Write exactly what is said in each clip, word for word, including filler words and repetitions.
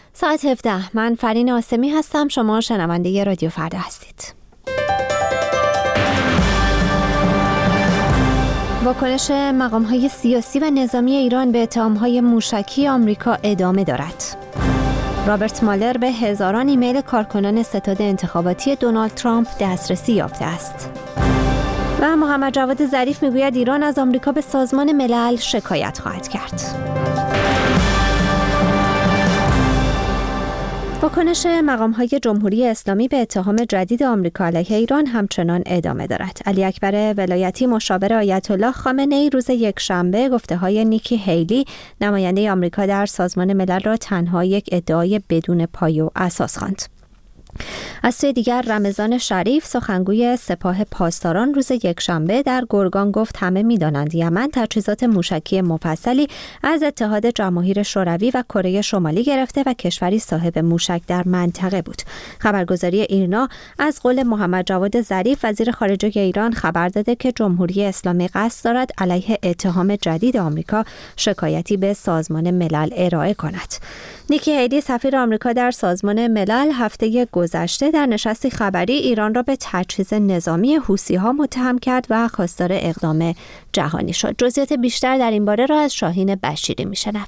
ساعت هفده. من فرین آسمی هستم. شما شنونده رادیو فردا هستید. واکنش مقام‌های سیاسی و نظامی ایران به اتهام‌های موشکی آمریکا ادامه دارد. رابرت مالر به هزاران ایمیل کارکنان ستاد انتخاباتی دونالد ترامپ دسترسی یافته است. و محمد جواد ظریف میگوید ایران از آمریکا به سازمان ملل شکایت خواهد کرد. واکنش مقام‌های جمهوری اسلامی به اتهام جدید آمریکا علیه ایران همچنان ادامه دارد. علی اکبر ولایتی مشاور آیت الله خامنه‌ای روز یکشنبه گفته‌های نیکی هیلی نماینده آمریکا در سازمان ملل را تنها یک ادعای بدون پایه و اساس خواند. از سوی دیگر رمضان شریف سخنگوی سپاه پاسداران روز یکشنبه در گرگان گفت همه می‌دانند یمن تجهیزات موشکی مفصلی از اتحاد جماهیر شوروی و کره شمالی گرفته و کشوری صاحب موشک در منطقه بود. خبرگزاری ایرنا از قول محمد جواد ظریف وزیر خارجه ایران خبر داده که جمهوری اسلامی قصد دارد علیه اتهام جدید آمریکا شکایتی به سازمان ملل ارائه کند. نیکی هیلی سفیر آمریکا در سازمان ملل هفته گذشته در نشستی خبری ایران را به تجهیز نظامی حوثی‌ها متهم کرد و خواستار اقدام جهانی شد. جزئیات بیشتر در این باره را از شاهین بشیری می‌شنویم.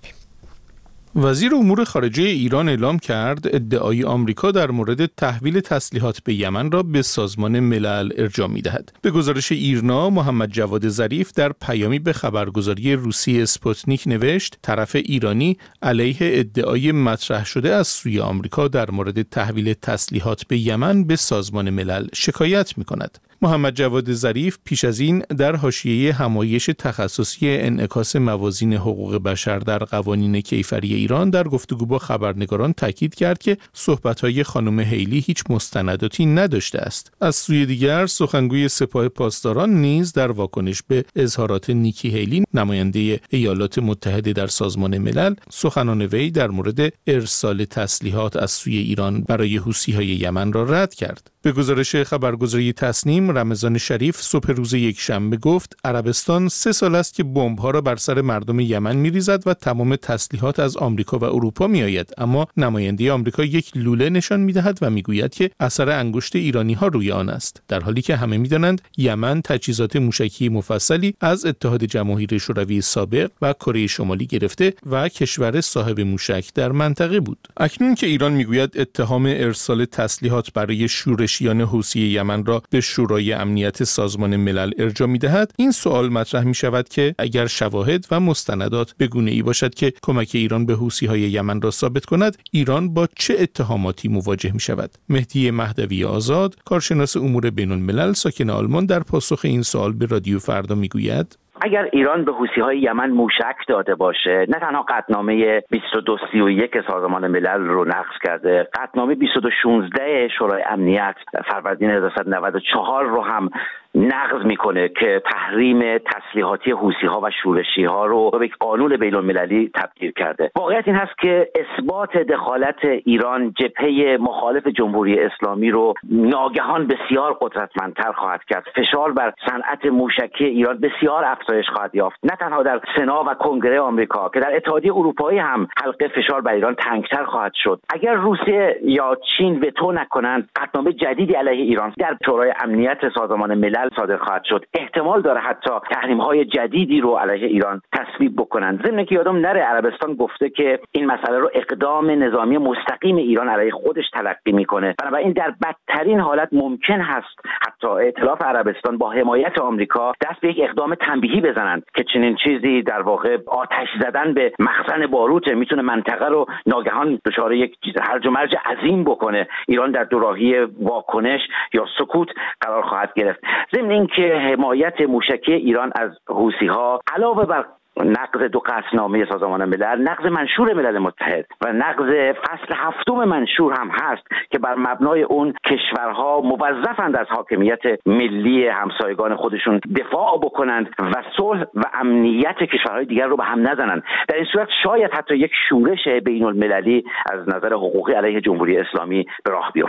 وزیر امور خارجه ایران اعلام کرد ادعای آمریکا در مورد تحویل تسلیحات به یمن را به سازمان ملل ارجاع می‌دهد. به گزارش ایرنا، محمد جواد ظریف در پیامی به خبرگزاری روسی اسپوتنیک نوشت طرف ایرانی علیه ادعای مطرح شده از سوی آمریکا در مورد تحویل تسلیحات به یمن به سازمان ملل شکایت می‌کند. محمد جواد ظریف پیش از این در حاشیه همایش تخصصی انعکاس موازین حقوق بشر در قوانین کیفری ایران در گفتگو با خبرنگاران تاکید کرد که صحبت‌های خانم هیلی هیچ مستنداتی نداشته است. از سوی دیگر سخنگوی سپاه پاسداران نیز در واکنش به اظهارات نیکی هیلی نماینده ایالات متحده در سازمان ملل سخنان وی در مورد ارسال تسلیحات از سوی ایران برای حوثی‌های یمن را رد کرد. به گزارش خبرگزاری تسنیم، رمضان شریف صبح روز یکشنبه گفت عربستان سه سال است که بمب‌ها را بر سر مردم یمن می‌ریزد و تمام تسلیحات از آمریکا و اروپا می‌آید، اما نماینده آمریکا یک لوله نشان می‌دهد و می‌گوید که اثر انگشت ایرانی‌ها روی آن است، در حالی که همه می‌دانند یمن تجهیزات موشکی مفصلی از اتحاد جماهیر شوروی سابق و کره شمالی گرفته و کشور صاحب موشک در منطقه بود. اکنون که ایران می‌گوید اتهام ارسال تسلیحات برای شورشیان حوثی یمن را به شورای امنیت سازمان ملل ارجاع می‌دهد، این سوال مطرح می‌شود که اگر شواهد و مستندات به گونه‌ای باشد که کمک ایران به حوثی‌های یمن را ثابت کند، ایران با چه اتهاماتی مواجه می‌شود؟ مهدی مهدوی آزاد، کارشناس امور بین‌الملل ساکن آلمان، در پاسخ این سوال به رادیو فردا می‌گوید اگر ایران به حوثی‌های یمن موشک داده باشه، نه تنها قطعنامه بیست و دو سی و یک سازمان ملل رو نقض کرده، قطعنامه بیست و دو شانزده شورای امنیت فروردین هزار و سیصد و نود و چهار رو هم نقض میکنه که تحریم تسلیحاتی حوثی‌ها و شورشی‌ها رو به قانون بین‌المللی تبدیل کرده. واقعیت این هست که اثبات دخالت ایران جبهه مخالف جمهوری اسلامی رو ناگهان بسیار قدرتمندتر خواهد کرد. فشار بر صنعت موشکی ایران بسیار افزایش خواهد یافت، نه تنها در سنا و کنگره آمریکا که در اتحادیه اروپایی هم حلقه فشار بر ایران تنگتر خواهد شد. اگر روسیه یا چین وتو نکنند، قطعنامه جدیدی علیه ایران در شورای امنیت سازمان ملل صادر خواهد شد. احتمال داره حتی تحریم‌های جدیدی رو علیه ایران تصویب بکنند. ضمن که یادم نره عربستان گفته که این مسئله رو اقدام نظامی مستقیم ایران علیه خودش تلقی میکنه. بنابراین در بدترین حالت ممکن هست حتی ائتلاف عربستان با حمایت آمریکا دست به یک اقدام تنبیهی بزنند که چنین چیزی در واقع آتش زدن به مخزن باروت میتونه منطقه رو ناگهان دچار یک هرج و مرج عظیم بکنه. ایران در دوراهی واکنش یا سکوت قرار خواهد گرفت. ضمن اینکه حمایت موشکی ایران از حوثی‌ها علاوه بر نقض دو قطعنامه سازمان ملل، نقض منشور ملل متحد و نقض فصل هفتم منشور هم هست که بر مبنای اون کشورها موظفند از حاکمیت ملی همسایگان خودشون دفاع بکنند و صلح و امنیت کشورهای دیگر رو به هم نزنند. در این صورت شاید حتی یک شورش بین‌المللی از نظر حقوقی علیه جمهوری اسلامی به راه بیفته.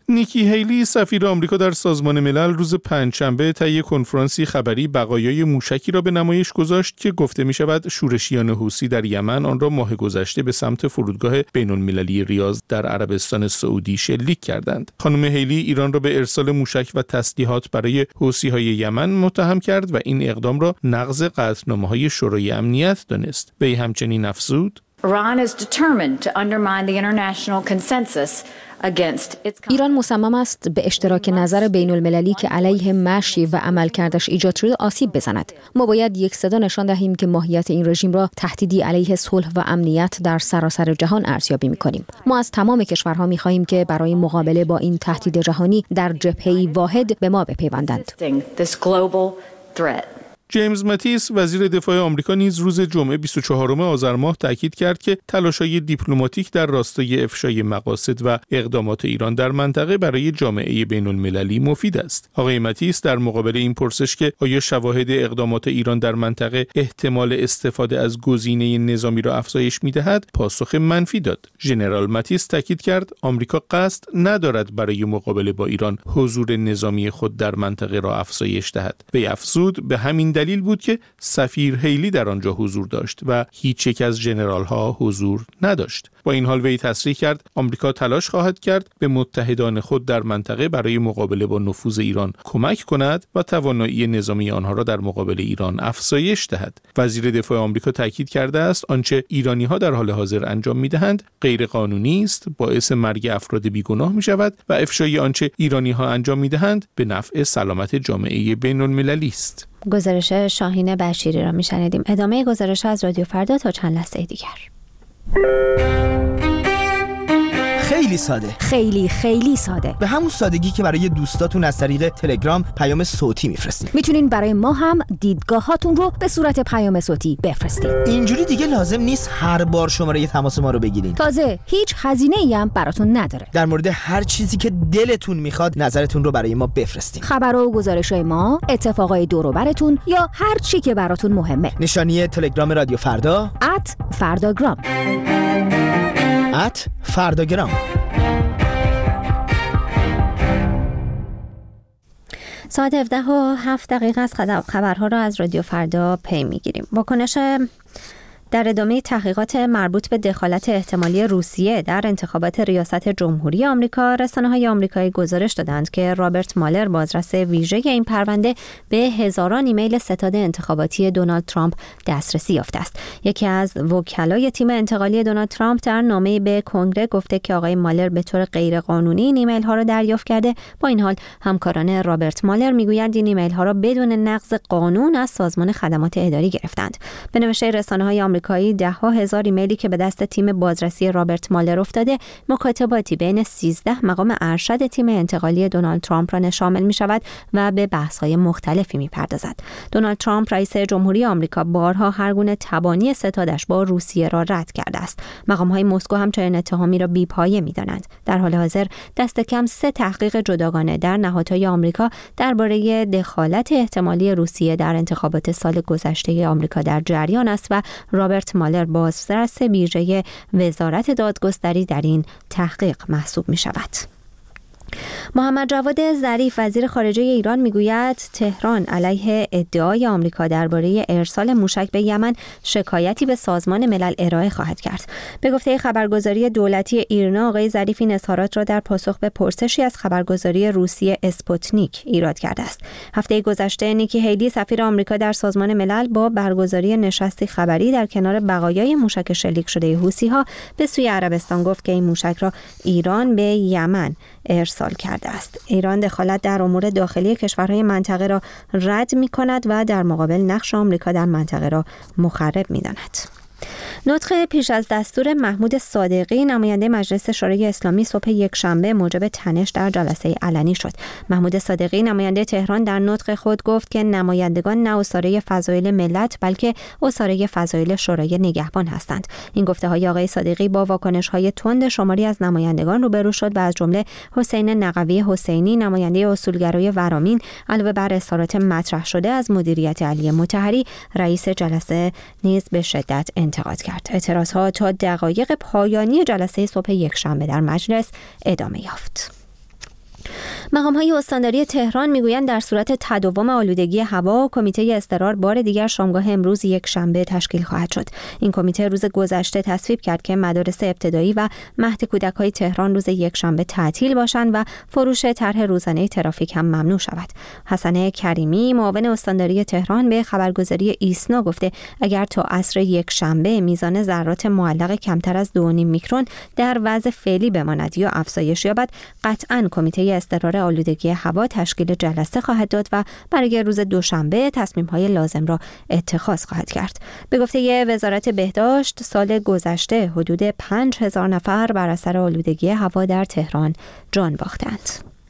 نیکی هیلی سفیر آمریکا در سازمان ملل روز پنجشنبه طی کنفرانسی خبری بقایای موشکی را به نمایش گذاشت که گفته می شود شورشیان حوثی در یمن آن را ماه گذشته به سمت فرودگاه بین‌المللی ریاض در عربستان سعودی شلیک کردند. خانم هیلی ایران را به ارسال موشک و تسلیحات برای حوثی‌های یمن متهم کرد و این اقدام را نقض قطعنامه‌های شورای امنیت دانست. وی همچنین افزود: Iran is determined to undermine the international consensus against its ایران مصمم است به اشتراک نظر بین المللی که علیه مشی و عملکردش ایجاد شده آسیب بزند. ما باید یک صدا نشان دهیم که ماهیت این رژیم را تهدیدی علیه صلح و امنیت در سراسر جهان ارزیابی می‌کنیم. ما از تمام کشورها می‌خواهیم که برای مقابله با این تهدید جهانی در جبهه‌ای واحد به ما بپیوندند. جیمز ماتیس وزیر دفاع آمریکا نیز روز جمعه بیست و چهارم آذر ماه تاکید کرد که تلاش‌های دیپلماتیک در راستای افشای مقاصد و اقدامات ایران در منطقه برای جامعه بین‌المللی مفید است. آقای ماتیس در مقابل این پرسش که آیا شواهد اقدامات ایران در منطقه احتمال استفاده از گزینه نظامی را افزایش می‌دهد، پاسخ منفی داد. ژنرال ماتیس تاکید کرد آمریکا قصد ندارد برای مقابله با ایران حضور نظامی خود در منطقه را افزایش دهد. وی افزود به همین دلیل بود که سفیر هیلی در آنجا حضور داشت و هیچ یک از ژنرال ها حضور نداشت. با این حال وی تصریح کرد آمریکا تلاش خواهد کرد به متحدان خود در منطقه برای مقابله با نفوذ ایران کمک کند و توانایی نظامی آنها را در مقابل ایران افزایش دهد. وزیر دفاع آمریکا تاکید کرده است آنچه ایرانی ها در حال حاضر انجام می‌دهند غیر قانونی است، باعث مرگ افراد بیگناه می‌شود و افشای آنچه ایرانی ها انجام می‌دهند به نفع سلامت جامعه بین‌المللی است. گزارش شاهین بشیری را می‌شنیدیم. ادامه گزارش از رادیو فردا تا چند لحظه دیگر. خیلی ساده، خیلی خیلی ساده، به همون سادگی که برای دوستاتون از طریق تلگرام پیام صوتی میفرستین. میتونین برای ما هم دیدگاهاتون رو به صورت پیام صوتی بفرستین. اینجوری دیگه لازم نیست هر بار شماره تماس ما رو بگیرین. تازه هیچ هزینه‌ای هم براتون نداره. در مورد هر چیزی که دلتون میخواد نظرتون رو برای ما بفرستین. خبر و گزارش‌های ما، اتفاقای دور و براتون یا هر چی که براتون مهمه. نشانی تلگرام رادیو فردا ات فرداگرام ات فرداگرام. ساعت هفده و هفت دقیقه از خبرها را از رادیو فردا پی میگیریم. واکنش در ادامه تحقیقات مربوط به دخالت احتمالی روسیه در انتخابات ریاست جمهوری آمریکا، رسانه‌های آمریکایی گزارش دادند که رابرت مالر، بازرس ویژه این پرونده، به هزاران ایمیل ستاد انتخاباتی دونالد ترامپ دسترسی یافته است. یکی از وکلای تیم انتقالی دونالد ترامپ در نامه‌ای به کنگره گفته که آقای مالر به طور غیرقانونی این ایمیل‌ها را دریافت کرده. با این حال همکاران رابرت مالر میگویند این ایمیل‌ها را بدون نقض قانون از سازمان خدمات اداری گرفتند. به نوشته رسانه‌های آمریکایی، ده ها هزار ایمیلی که به دست تیم بازرسی رابرت مالر افتاده، مکاتباتی بین سیزده مقام ارشد تیم انتقالی دونالد ترامپ را شامل می شود و به بحث‌های مختلفی می پردازد. دونالد ترامپ رئیس جمهوری آمریکا بارها هر گونه تبانی ستادش با روسیه را رد کرده است. مقام‌های مسکو همچنین اتهامی را بی‌پایه می‌دانند. در حال حاضر دست کم سه تحقیق جداگانه در نهادهای آمریکا درباره دخالت احتمالی روسیه در انتخابات سال گذشته آمریکا در جریان است و رابرت مالر، بازرس ویژه وزارت دادگستری، در این تحقیق محسوب می شود. محمد جواد ظریف وزیر خارجه ایران میگوید تهران علیه ادعای آمریکا درباره ارسال موشک به یمن شکایتی به سازمان ملل ارائه خواهد کرد. به گفته خبرگزاری دولتی ایرنا، آقای ظریف این اظهارات را در پاسخ به پرسشی از خبرگزاری روسیه اسپوتنیک ایراد کرده است. هفته گذشته نیکی هیلی سفیر آمریکا در سازمان ملل با برگزاری نشستی خبری در کنار بقایای موشک شلیک شده حوثی‌ها به سوی عربستان گفت که این موشک را ایران به یمن ارسال کرده است. ایران دخالت در امور داخلی کشورهای منطقه را رد می‌کند و در مقابل نقش آمریکا در منطقه را مخرب می‌داند. نطق پیش از دستور محمود صادقی، نماینده مجلس شورای اسلامی، صبح یکشنبه موجب تنش در جلسه علنی شد. محمود صادقی، نماینده تهران، در نطق خود گفت که نمایندگان نه اساره فضایل ملت بلکه اساره فضایل شورای نگهبان هستند. این گفته‌های آقای صادقی با واکنش‌های تند شماری از نمایندگان روبرو شد و از جمله حسین نقوی حسینی، نماینده اصولگرای ورامین، علاوه بر اظهارات مطرح شده از مدیریت علی مطهری، رئیس جلسه نیز به شدت انتقاد کرد. اعتراضها تا دقایق پایانی جلسه صبح یکشنبه در مجلس ادامه یافت. مقام‌های استانداری تهران میگویند در صورت تداوم آلودگی هوا، کمیته اضطرار بار دیگر شامگاه امروز یک شنبه تشکیل خواهد شد. این کمیته روز گذشته تصویب کرد که مدارس ابتدایی و مهد کودک‌های تهران روز یک شنبه تعطیل باشند و فروش طرح روزانه ترافیک هم ممنوع شود. حسن کریمی، معاون استانداری تهران، به خبرگزاری ایسنا گفته اگر تا عصر یک شنبه میزان ذرات معلق کمتر از دو و نیم میکرون در وضع فعلی بماند یا افزایش یابد، قطعاً کمیته اضطرار آلودگی هوا تشکیل جلسه خواهد داد و برای روز دوشنبه تصمیم‌های لازم را اتخاذ خواهد کرد. به گفته وزارت بهداشت، سال گذشته حدود پنج هزار نفر بر اثر آلودگی هوا در تهران جان باختند.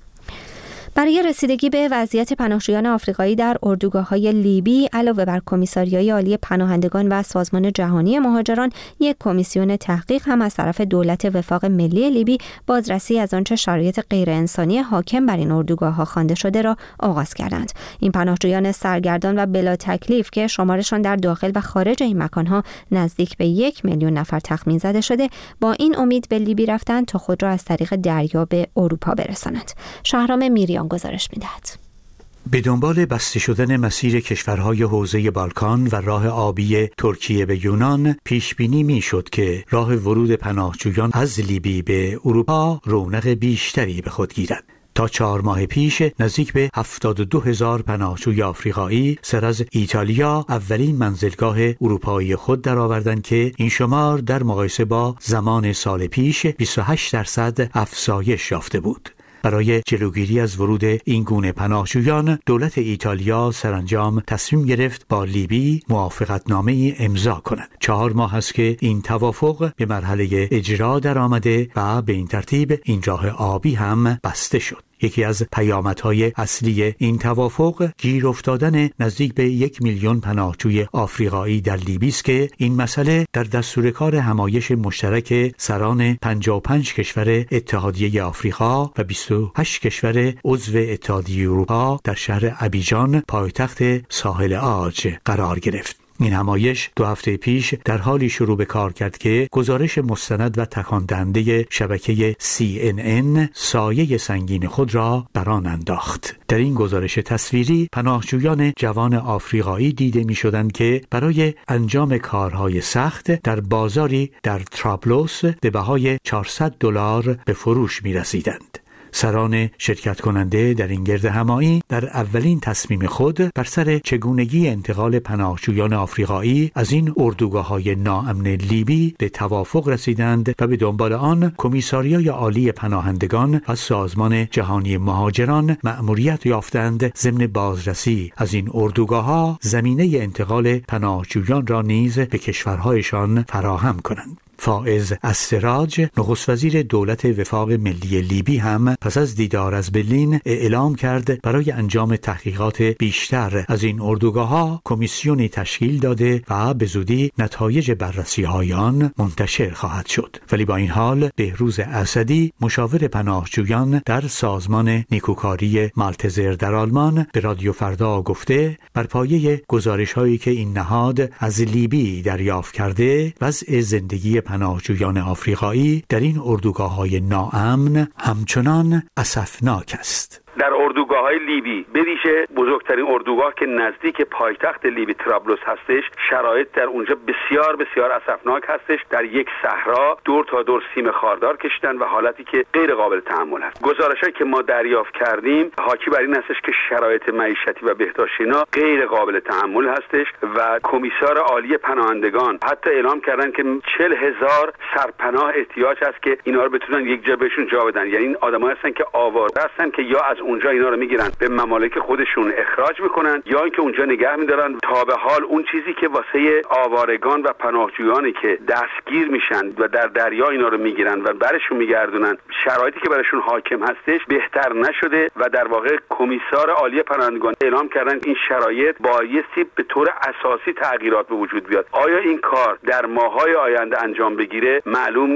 برای رسیدگی به وضعیت پناهجویان آفریقایی در اردوگاه‌های لیبی، علاوه بر کمیساریای عالی پناهندگان و سازمان جهانی مهاجران، یک کمیسیون تحقیق هم از طرف دولت وفاق ملی لیبی بازرسی از آنچه شرایط غیرانسانی حاکم بر این اردوگاه‌ها خوانده شده را آغاز کردند. این پناهجویان سرگردان و بلا تکلیف که شمارشان در داخل و خارج این مکان‌ها نزدیک به یک میلیون نفر تخمین زده شده، با این امید به لیبی رفتند تا خود را از طریق دریا به اروپا برسانند. شهرام میریان گزارش می‌دهد. به دنبال بسته شدن مسیر کشورهای حوزه بالکان و راه آبی ترکیه به یونان، پیش بینی می‌شد که راه ورود پناهجویان از لیبی به اروپا رونق بیشتری به خود گیرد. تا چهار ماه پیش نزدیک به هفتاد و دو هزار پناهجوی آفریقایی سر از ایتالیا اولین منزلگاه اروپایی خود درآوردند که این شمار در مقایسه با زمان سال پیش بیست و هشت درصد افزایش یافته بود. برای جلوگیری از ورود این گونه پناهجویان، دولت ایتالیا سرانجام تصمیم گرفت با لیبی موافقتنامه امضا کند. چهار ماه است که این توافق به مرحله اجرا در آمده و به این ترتیب این راه آبی هم بسته شد. یکی از پیامدهای اصلی این توافق گیر افتادن نزدیک به یک میلیون پناهجوی آفریقایی در لیبی است که این مسئله در دستور کار همایش مشترک سران پنجاه و پنج کشور اتحادیه آفریقا و بیست و هشت کشور عضو اتحادیه اروپا در شهر ابیجان، پایتخت ساحل عاج، قرار گرفت. این همایش دو هفته پیش در حالی شروع به کار کرد که گزارش مستند و تکان دهنده شبکه سی ان ان سایه سنگین خود را بر آن انداخت. در این گزارش تصویری پناهجویان جوان آفریقایی دیده می شدند که برای انجام کارهای سخت در بازاری در ترابلوس به بهای چهارصد دلار به فروش می رسیدند. سران شرکت کننده در این گرد همایی در اولین تصمیم خود بر سر چگونگی انتقال پناهجویان آفریقایی از این اردوگاه‌های ناامن لیبی به توافق رسیدند و به دنبال آن کمیساریای عالی پناهندگان و سازمان جهانی مهاجران مأموریت یافتند ضمن بازرسی از این اردوگاه‌ها زمینه انتقال پناهجویان را نیز به کشورهایشان فراهم کنند. فائز السراج، نخست وزیر دولت وفاق ملی لیبی، هم پس از دیدار از برلین اعلام کرد برای انجام تحقیقات بیشتر از این اردوگاه‌ها کمیسیونی تشکیل داده و به زودی نتایج بررسی‌های آن منتشر خواهد شد. ولی با این حال بهروز اسدی، مشاور پناهجویان در سازمان نیکوکاری مالتزر در آلمان، به رادیو فردا گفته بر پایه گزارش‌هایی که این نهاد از لیبی دریافت کرده، وضع زندگی پناهجویان آفریقایی در این اردوگاه‌های ناامن همچنان اسفناک است. در اردوگاه‌های لیبی، به ویژه بزرگترین اردوگاه که نزدیک پایتخت لیبی ترابلوس هستش، شرایط در اونجا بسیار بسیار اسفناک هستش. در یک صحرا دور تا دور سیم خاردار کشیدن و حالتی که غیر قابل تحمل است. گزارش‌هایی که ما دریافت کردیم حاکی بر این هستش که شرایط معیشتی و بهداشتی اینا غیر قابل تحمل هستش و کمیسار عالی پناهندگان حتی اعلام کردن که چهل هزار سرپناه احتیاج هست که اینا رو بتونن یک جا بهشون جا بدن. یعنی این آدمایی هستن که آواره هستن که یا از اونجا اینا رو میگیرن به ممالک خودشون اخراج میکنن یا اینکه اونجا نگه میدارن تا به حال اون چیزی که واسه آوارگان و پناهجویانی که دستگیر میشن و در دریا اینا رو میگیرن و برشون میگردونن، شرایطی که برشون حاکم هستش بهتر نشده و در واقع کمیسار عالی پناهندگان اعلام کردن این شرایط بایستی به طور اساسی تغییرات به وجود بیاد. آیا این کار در ماه‌های آینده انجام بگیره معلوم نیست.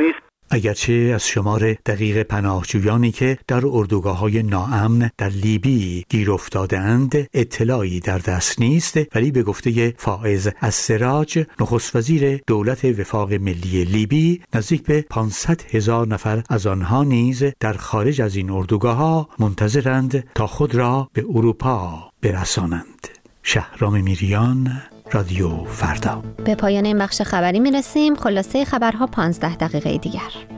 اگرچه از شمار دقیق پناهجویانی که در اردوگاه‌های ناامن در لیبی گیر افتاده‌اند اطلاعی در دست نیست، ولی به گفته فائز السراج نخست وزیر دولت وفاق ملی لیبی نزدیک به پانصد هزار نفر از آنها نیز در خارج از این اردوگاه‌ها منتظرند تا خود را به اروپا برسانند. شهرام میریان، رادیو فردا. به پایان این بخش خبری میرسیم. خلاصه خبرها پانزده دقیقه دیگر.